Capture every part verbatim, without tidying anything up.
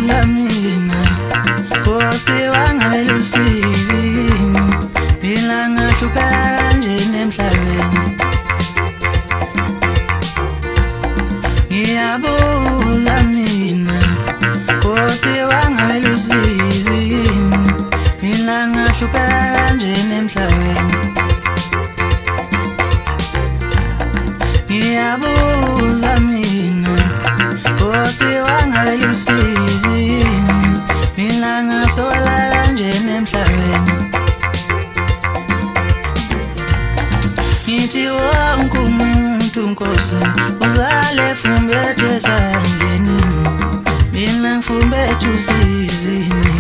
mina Nkosi wangabela usizi Mina ngahluka kanjani emhlabeni Ngiyabuza mina Nkosi wangabela usizi Mina ngahluka kanjani emhlabeni Ngiyabuza mina Nkosi wangabela usizi Mina ngasola kanjani emhlabeni Ngithi wonke umuntu Nkosi uzale fumbethe esandleni Mina ngifumbethe usizini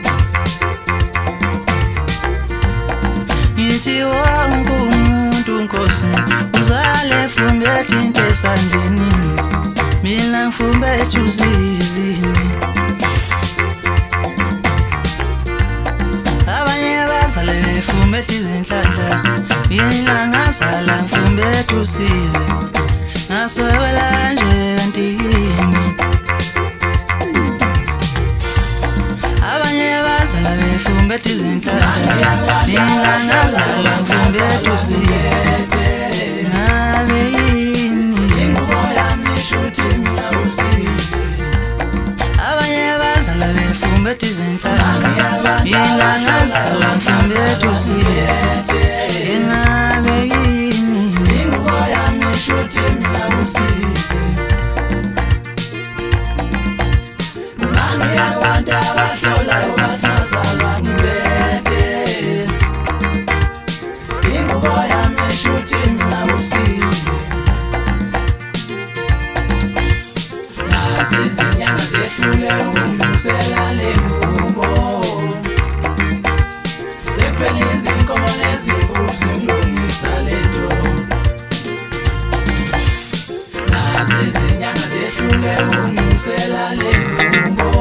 Ngithi wonke umuntu Nkosi uzale fumbethe into esandleni Mina ngifumbethe usizini Abanye bazale befumbethe izinhlanhla Mina ngazala ngifumbethe usizi Ngasola nje kanti yini Abanye bazala befumbethe izinhlanhla Mina ngazala ngifumbethe usizi Ngabe yini Ingubo yami shuthi mina usizi Abanye bazala befumbethe izinhlanhla Mina ngazala ngifumbethe usizi Ngabe yini Ingubo yami shuthi mina usizi Mani yabantu abahlolayo bathazalwa ngibethe Ingubo yami shuthi mina usizi Nazi izinyanga zehlule ukulungisela le ngubo Sephele izinkomo nezimbuzi ukulungisa le nto Nazi izinyanga zehlule ukulungisela le ngubo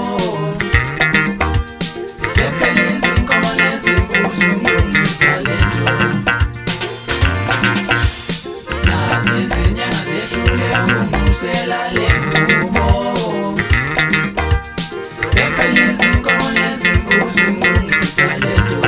Sephele izinkomo nezimbuzi ukulungisa le nto Nazi izinyanga zehlule ukulungisela le ngubo Sephele izinkomo nezimbuzi ukulungisa le nto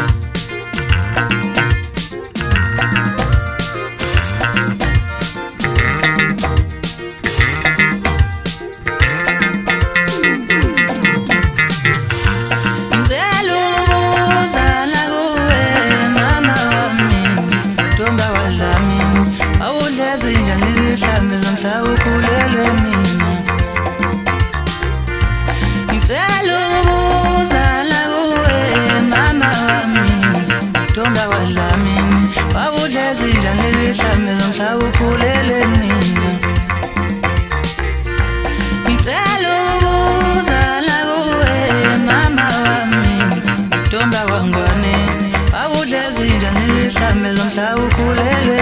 Ukulele nina Ngicela ukubuza la kuwe mama wami Ntomba wangwane Awudle zinja nihlambe zomhla ukhulelwe